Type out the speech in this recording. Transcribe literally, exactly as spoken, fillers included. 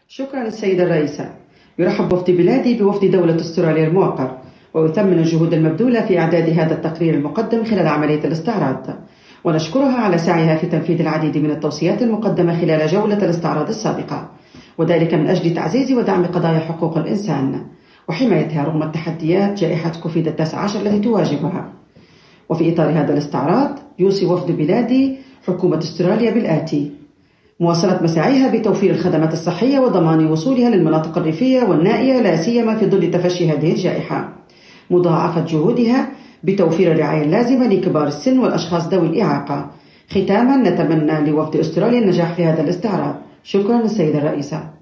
شكرا السيدة الرئيسة. يرحب وفد بلادي بوفد دولة استراليا الموقر، ويثمن الجهود المبذولة في إعداد هذا التقرير المقدم خلال عملية الاستعراض، ونشكرها على سعيها في تنفيذ العديد من التوصيات المقدمة خلال جولة الاستعراض السابقة، وذلك من أجل تعزيز ودعم قضايا حقوق الإنسان وحمايتها رغم التحديات جائحة كوفيد التاسع عشر التي تواجهها. وفي إطار هذا الاستعراض يوصي وفد بلادي حكومة استراليا بالآتي: مواصلة مساعيها بتوفير الخدمات الصحية وضمان وصولها للمناطق الريفية والنائية لا سيما في ظل تفشي هذه الجائحة، مضاعفة جهودها بتوفير الرعاية اللازمة لكبار السن والأشخاص ذوي الإعاقة. ختاما، نتمنى لوفد أستراليا النجاح في هذا الاستعراض. شكرا للسيدة الرئيسة.